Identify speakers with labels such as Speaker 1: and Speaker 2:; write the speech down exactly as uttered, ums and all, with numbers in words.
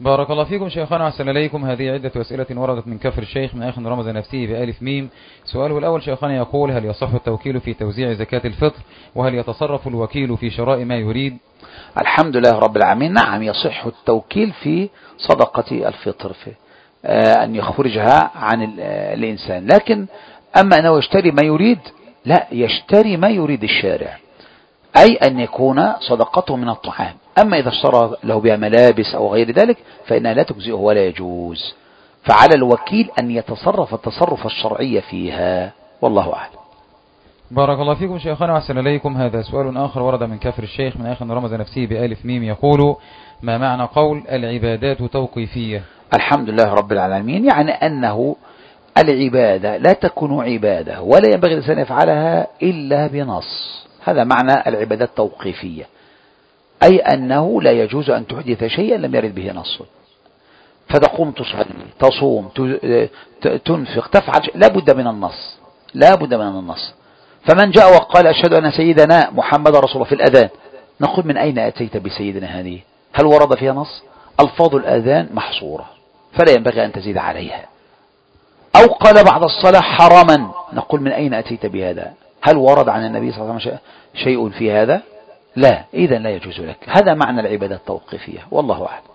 Speaker 1: بارك الله فيكم شيخنا وأحسن إليكم. هذه عدة أسئلة وردت من كفر الشيخ من أخ رمز نفسه بألف ميم. سؤاله الأول شيخنا يقول: هل يصح التوكيل في توزيع زكاة الفطر؟ وهل يتصرف الوكيل في شراء ما يريد؟
Speaker 2: الحمد لله رب العالمين. نعم، يصح التوكيل في صدقة الفطر، في آه أن يخرجها عن الإنسان، لكن أما أنه يشتري ما يريد، لا، يشتري ما يريد الشارع، أي أن يكون صدقته من الطعام. أما إذا اشترى له بها ملابس أو غير ذلك فإنها لا تجزئه ولا يجوز، فعلى الوكيل أن يتصرف التصرف الشرعي فيها، والله أعلم.
Speaker 1: بارك الله فيكم شيخنا وأحسن إليكم. هذا سؤال آخر ورد من كفر الشيخ من أخ رمز نفسه بألف ميم يقول: ما معنى قول العبادات توقيفية؟
Speaker 2: الحمد لله رب العالمين، يعني أنه العبادة لا تكون عبادة ولا ينبغي الإنسان يفعلها إلا بنص. هذا معنى العبادات التوقيفية، أي أنه لا يجوز أن تحدث شيئا لم يرد به نص. فتقوم تصلي، تصوم، تنفق، تفعل، لا بد من النص، لا بد من النص. فمن جاء وقال أشهد أن سيدنا محمد رسول الله في الأذان، نقول من أين أتيت بسيدنا هذه؟ هل ورد فيها نص؟ ألفاظ الأذان محصورة فلا ينبغي أن تزيد عليها. أو قال بعد الصلاة حراما، نقول من أين أتيت بهذا؟ هل ورد عن النبي صلى الله عليه وسلم شيء في هذا؟ لا، إذن لا يجوز لك. هذا معنى العبادة التوقيفية، والله أعلم.